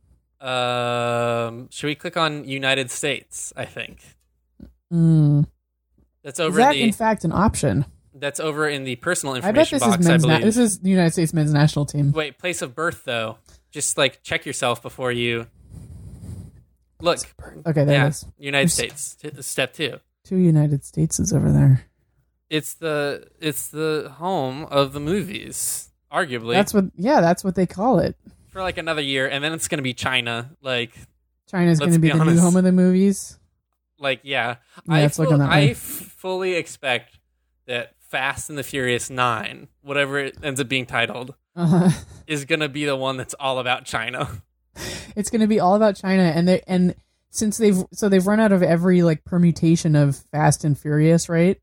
Should we click on United States? I think. That's over. Is that in fact an option? That's over in the personal information box. This is the United States men's national team. Wait, place of birth though. Just like check yourself before you look. Okay, there it is. United States. Step 2. 2 United States is over there. It's the home of the movies, arguably. That's what they call it. For like another year, and then it's going to be China. Like China's going to be the new home of the movies. Like, yeah. I fully expect that Fast and the Furious 9, whatever it ends up being titled, is going to be the one that's all about China. It's going to be all about China, and since they've run out of every like permutation of Fast and Furious, right?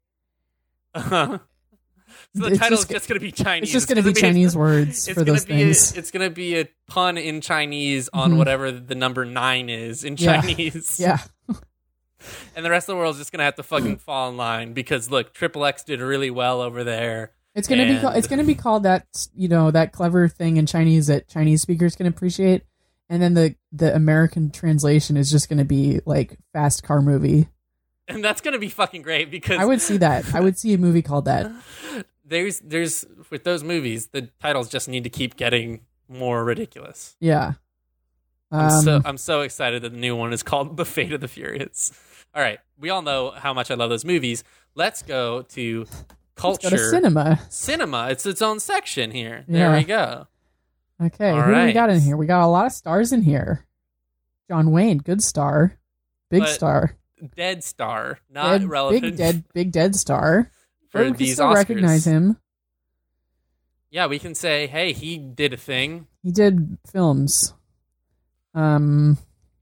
So the title is just going to be Chinese. It's just going to be Chinese words for those things. It's going to be a pun in Chinese on whatever the number 9 is in Chinese. Yeah. And the rest of the world is just going to have to fucking fall in line because look, Triple X did really well over there. It's going to be called that, that clever thing in Chinese that Chinese speakers can appreciate. And then the American translation is just going to be like fast car movie. And that's going to be fucking great because I would see that. I would see a movie called that. There's with those movies, the titles just need to keep getting more ridiculous. Yeah. I'm so excited that the new one is called The Fate of the Furious. All right. We all know how much I love those movies. Let's go to culture. Let's go to cinema. Cinema. It's its own section here. There we go. Okay. Who do we got in here? We got a lot of stars in here. John Wayne, good star. Big star. Dead star. Not relevant. Big dead star. For we these can still Oscars. Recognize him. Yeah, we can say, hey, he did a thing. He did films. So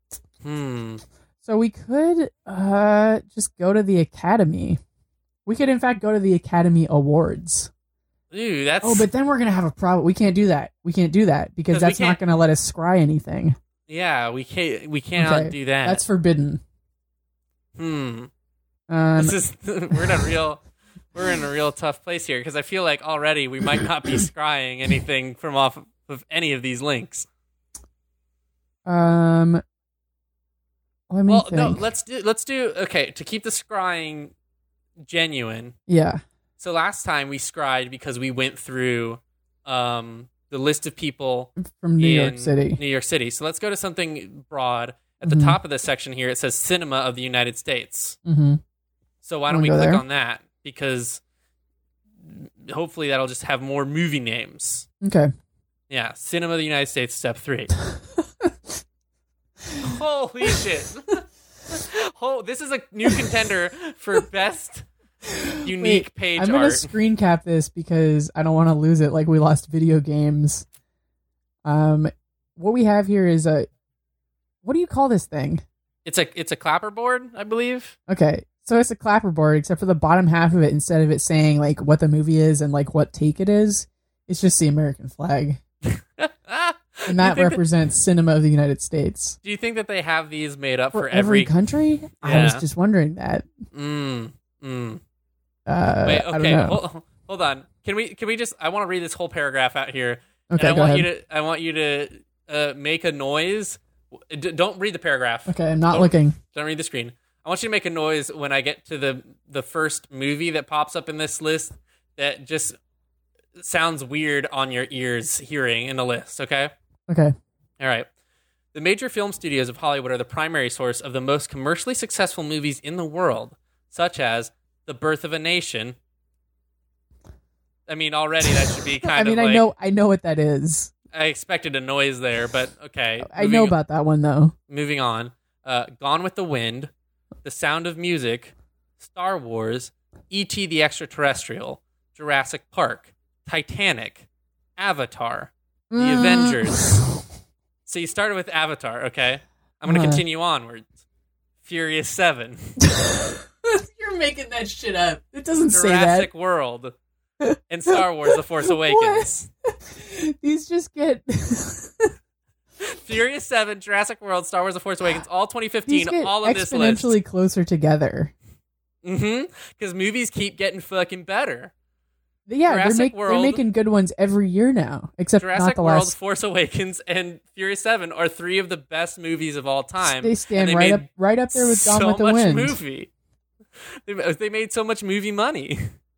we could just go to the Academy. We could, in fact, go to the Academy Awards. Ooh, that's... Oh, but then we're going to have a problem. We can't do that. Because that's not going to let us scry anything. Yeah, we cannot do that. That's forbidden. We're in a real tough place here because I feel like already we might not be scrying anything from off of any of these links. Let me think. No, let's do okay, to keep the scrying genuine. Yeah. So last time we scried because we went through the list of people from New York City. New York City. So let's go to something broad. At the top of this section here, it says Cinema of the United States. Mm-hmm. So why don't we click on that? Because hopefully that'll just have more movie names. Okay. Yeah, Cinema of the United States, step 3. Holy shit. Oh, this is a new contender for best unique page art. I'm going to screen cap this because I don't want to lose it like we lost video games. What we have here is what do you call this thing? It's a clapperboard, I believe. Okay. So it's a clapperboard, except for the bottom half of it, instead of it saying like what the movie is and like what take it is, it's just the American flag. And that represents Cinema of the United States. Do you think that they have these made up for every country? Yeah. I was just wondering that. Wait, okay, I don't know. Hold on. Can we just? I want to read this whole paragraph out here. Okay, and go ahead. I want you to make a noise. Don't read the paragraph. Okay, I'm not looking. Don't read the screen. I want you to make a noise when I get to the first movie that pops up in this list that just sounds weird on your ears hearing in the list, okay? Okay. All right. The major film studios of Hollywood are the primary source of the most commercially successful movies in the world, such as The Birth of a Nation. I mean, already that should be kind of like... I know what that is. I expected a noise there, but okay. I know about that one, though. Moving on. Gone with the Wind, The Sound of Music, Star Wars, E.T. the Extraterrestrial, Jurassic Park, Titanic, Avatar, The Avengers. So you started with Avatar, okay? I'm going to continue onwards. Furious 7. You're making that shit up. It doesn't say that. Jurassic World. And Star Wars The Force Awakens. These just get... Furious 7, Jurassic World, Star Wars The Force Awakens, all 2015, all of this list. Exponentially closer together. Mm-hmm. Because movies keep getting fucking better. Yeah, they're making good ones every year now, except Jurassic not the World, last. Force Awakens, and Furious 7 are 3 of the best movies of all time. They stand right up there with Gone with the Wind. Movie. They made so much movie money.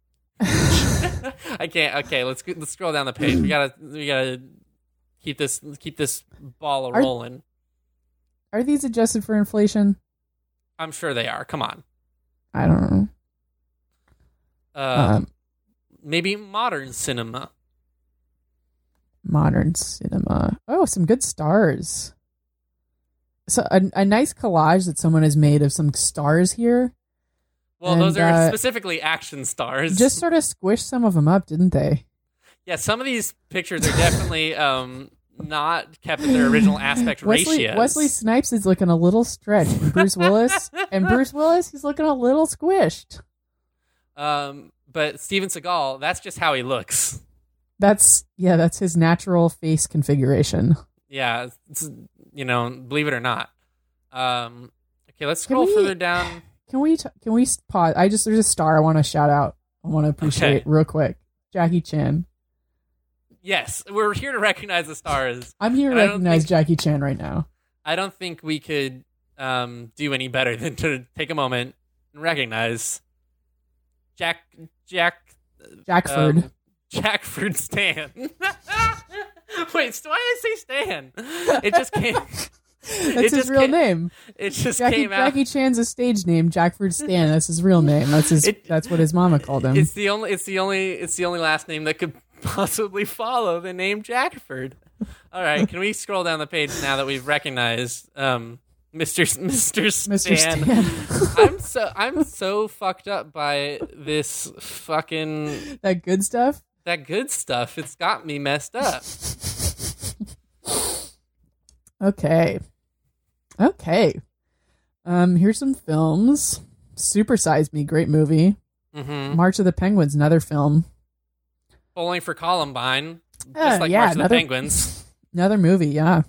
I can't. Okay, let's scroll down the page. We gotta keep this ball rolling. Are these adjusted for inflation? I'm sure they are. Come on. I don't know. Maybe modern cinema. Modern cinema. Oh, some good stars. So a nice collage that someone has made of some stars here. Well, those are specifically action stars. Just sort of squished some of them up, didn't they? Yeah, some of these pictures are definitely not kept at their original aspect ratios. Wesley Snipes is looking a little stretched. Bruce Willis, he's looking a little squished. But Steven Seagal, that's just how he looks. That's his natural face configuration. Yeah, believe it or not. Okay, let's scroll further down. Can we pause? There's a star I want to shout out. I want to appreciate real quick. Jackie Chan. Yes, we're here to recognize the stars. I'm here to recognize Jackie Chan right now. I don't think we could do any better than to take a moment and recognize Jackford Stan. Wait, why did I say Stan? It just came. That's his real name. It just came out. Jackie Chan's a stage name. Jackford Stan. That's his real name. That's what his mama called him. It's the only last name that could possibly follow the name Jackford. All right, can we scroll down the page now that we've recognized Mr. Stan? I'm so fucked up by this fucking that good stuff. That good stuff. It's got me messed up. Okay. Here's some films. Super Size Me, great movie. Mm-hmm. March of the Penguins, another film. Bowling for Columbine, just like March of the Penguins. Another movie, yeah.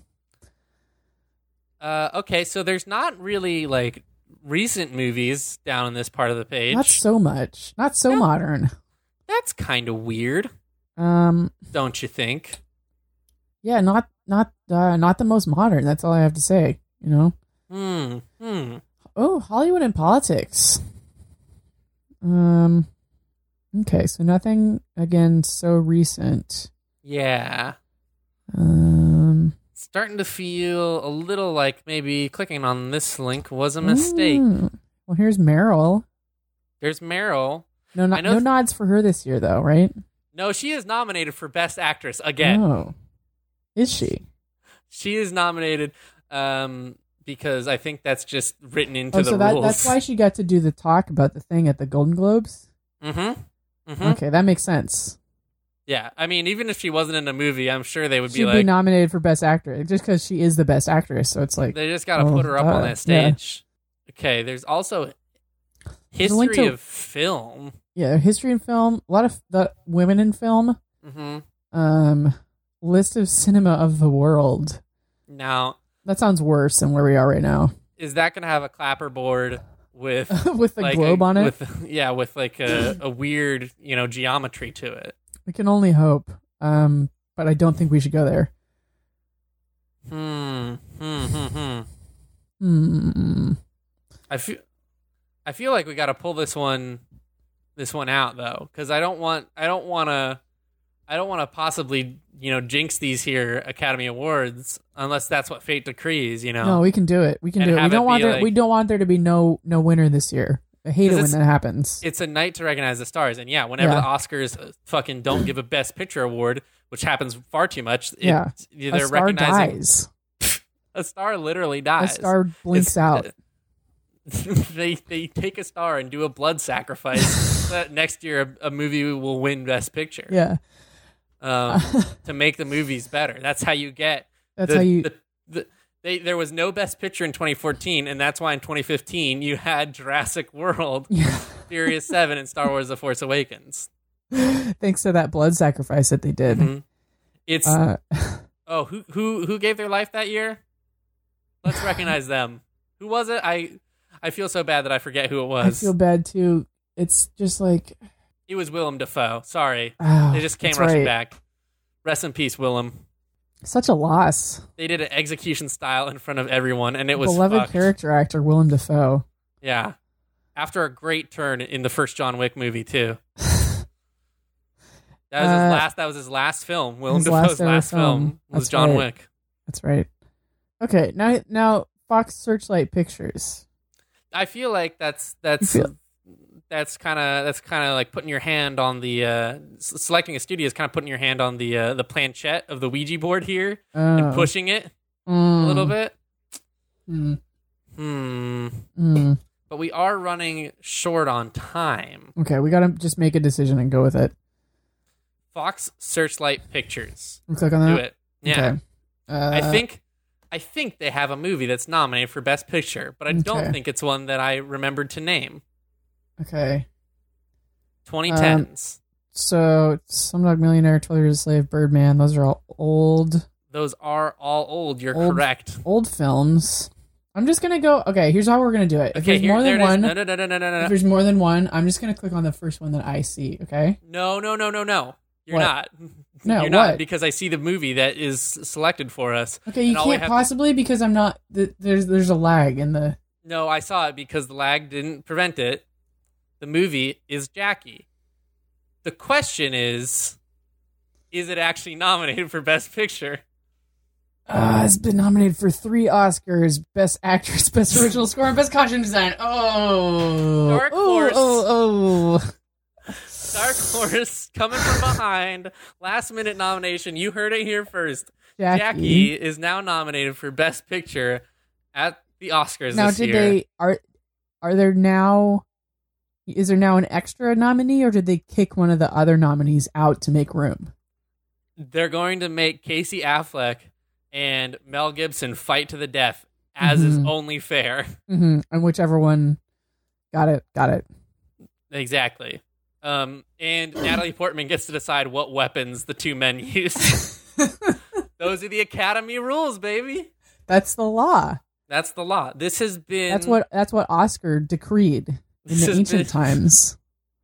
Okay, so there's not really like recent movies down in this part of the page. Not so much. Not so modern. That's kind of weird. Don't you think? Yeah, not the most modern. That's all I have to say. You know. Oh, Hollywood and politics. Okay, so nothing again so recent. Yeah. Starting to feel a little like maybe clicking on this link was a mistake. Well, here's Meryl. There's Meryl. No nods for her this year, though, right? No, she is nominated for Best Actress again. Oh, is she? She is nominated because I think that's just written into the rules. That's why she got to do the talk about the thing at the Golden Globes? Okay, that makes sense. Yeah, I mean, even if she wasn't in a movie, I'm sure they would She'd be nominated for Best Actress just because she is the Best Actress. So it's like they just got to put her up on that stage. Yeah. Okay, there's also history of film. Yeah, history of film. A lot of the women in film. List of cinema of the world. Now that sounds worse than where we are right now. Is that going to have a clapperboard with with the globe on it? With like a weird geometry to it. We can only hope, but I don't think we should go there. I feel like we got to pull this one out though, because I don't want to possibly jinx these here Academy Awards unless that's what fate decrees. No, we can do it. We can do it. We don't want there to be no winner this year. I hate it when that happens. It's a night to recognize the stars, and whenever the Oscars fucking don't give a Best Picture award, which happens far too much, they're recognizing dies. A star literally dies. A star blinks out. They take a star and do a blood sacrifice. That next year a movie will win Best Picture. Yeah. To make the movies better. That's how you get. There was no Best Picture in 2014, and that's why in 2015 you had Jurassic World, Furious 7, and Star Wars: The Force Awakens. Thanks to that blood sacrifice that they did. Mm-hmm. It's who gave their life that year? Let's recognize them. Who was it? I feel so bad that I forget who it was. I feel bad too. It's just like it was Willem Dafoe. Sorry, they just came rushing back. Rest in peace, Willem. Such a loss. They did an execution style in front of everyone, and it was beloved character actor Willem Dafoe. Yeah, after a great turn in the first John Wick movie too. That was his last film. Willem Dafoe's last film was John Wick. That's right. Okay, now Fox Searchlight Pictures. I feel like that's kind of like putting your hand on the selecting a studio is kind of putting your hand on the planchette of the Ouija board here and pushing it a little bit. But we are running short on time. Okay, we gotta just make a decision and go with it. Fox Searchlight Pictures. Click on that. Do it. Yeah. Okay. I think they have a movie that's nominated for Best Picture, but I don't think it's one that I remembered to name. Okay. 2010s. So, Slumdog Millionaire, 12 Years a Slave, Birdman, those are all old. Those are all old. You're correct. Old films. I'm just going to go... Okay, here's how we're going to do it. If there's more than one... No. If there's more than one, I'm just going to click on the first one that I see, okay? No. You're not. No, You're not, because I see the movie that is selected for us. Okay, you can't possibly because I'm not... There's a lag in the... No, I saw it because the lag didn't prevent it. The movie is Jackie. The question is it actually nominated for Best Picture? It's been nominated for 3 Oscars: Best Actress, Best Original Score, and Best Costume Design. Oh, Dark Horse. Dark Horse coming from behind. Last minute nomination. You heard it here first. Jackie is now nominated for Best Picture at the Oscars this year. Are there now? Is there now an extra nominee, or did they kick one of the other nominees out to make room? They're going to make Casey Affleck and Mel Gibson fight to the death, as is only fair. Mm-hmm. And whichever one got it. Exactly. And Natalie Portman gets to decide what weapons the two men use. Those are the Academy rules, baby. That's the law. That's the law. This has been... That's what Oscar decreed in the ancient times.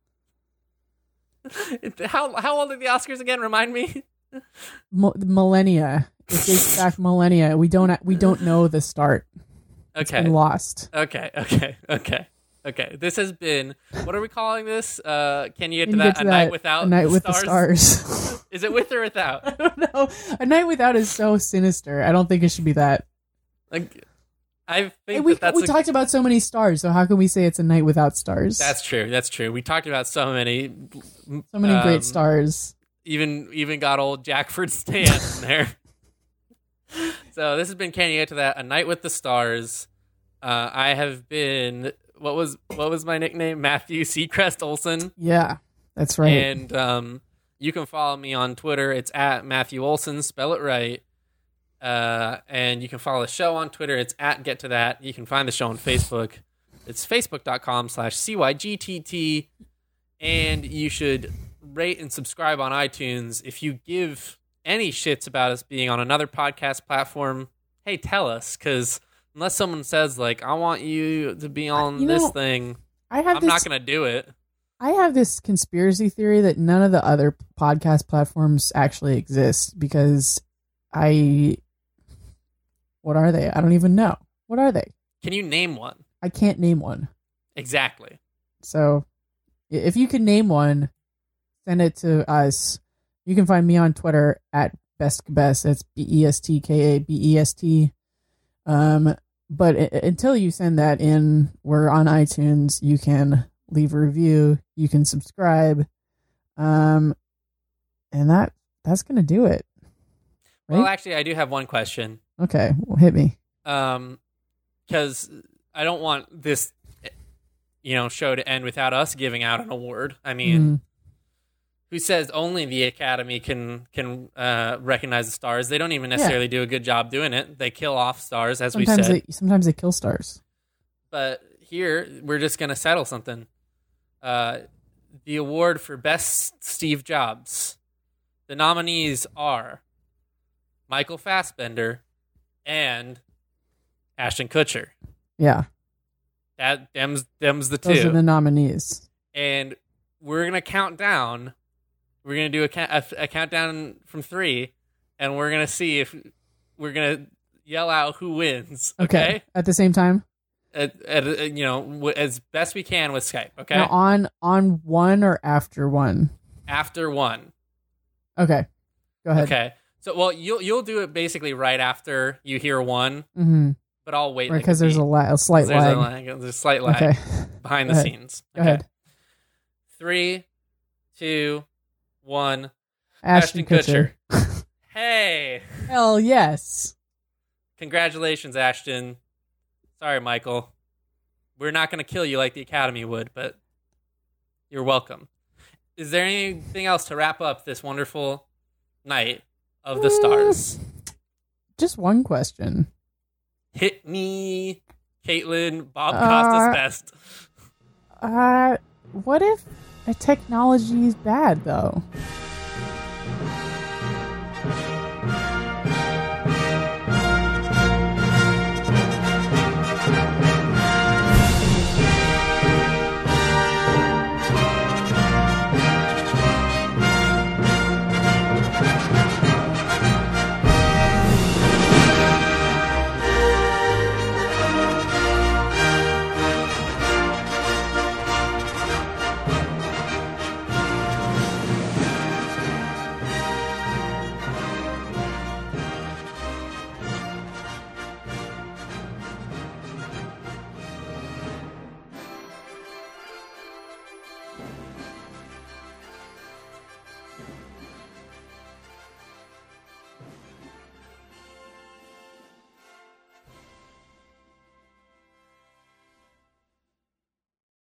How old are the Oscars again? Remind me. Millennia. It dates back millennia. We don't know the start. Okay. It's been lost. Okay. Okay, this has been. What are we calling this? Can you get Can to you that? get to A night that? without A Night the with the stars. Stars. Is it with or I without? don't know. A Night Without is so sinister. I don't think it should be that. Like, I think We that's talked about so many stars, so how can we say it's a night without stars? That's true. That's true. We talked about so many great stars. Even got old Jackford Stan in there. So this has been Can You Get to That? A Night with the Stars. I have been what was my nickname? Matthew Seacrest Olson. Yeah, that's right. And you can follow me on Twitter. It's at Matthew Olson. Spell it right. And you can follow the show on Twitter. It's at Get to That. You can find the show on Facebook. It's facebook.com/CYGTT. And you should rate and subscribe on iTunes. If you give any shits about us being on another podcast platform, hey, tell us. Because unless someone says, like, I want you to be on this thing, I'm not going to do it. I have this conspiracy theory that none of the other podcast platforms actually exist because what are they? I don't even know. What are they? Can you name one? I can't name one. Exactly. So if you can name one, send it to us. You can find me on Twitter at BestKabest. That's BestKabest. But until you send that in, we're on iTunes. You can leave a review. You can subscribe. And that's going to do it. Right? Well, actually, I do have one question. Okay, well, hit me. Because I don't want this, show to end without us giving out an award. I mean, who says only the Academy can recognize the stars? They don't even necessarily do a good job doing it. They kill off stars, as we said. Sometimes they kill stars. But here, we're just going to settle something. The award for Best Steve Jobs. The nominees are Michael Fassbender and Ashton Kutcher. Yeah. Them's the two. Those are the nominees. And we're going to count down. We're going to do a countdown from 3, and we're going to see if we're going to yell out who wins. Okay? At the same time? As best we can with Skype. Okay? Now on one or after one? After 1. Okay. Go ahead. Okay. So, well, you'll do it basically right after you hear 1, but I'll wait. Because there's a slight lag. There's a slight lag behind the scenes. Go ahead. 3, 2, 1. Ashton Kutcher. Hey. Hell yes. Congratulations, Ashton. Sorry, Michael. We're not going to kill you like the Academy would, but you're welcome. Is there anything else to wrap up this wonderful night of the stars? Just one question. Hit me, Caitlin. Bob Costas best. What if a technology is bad, though?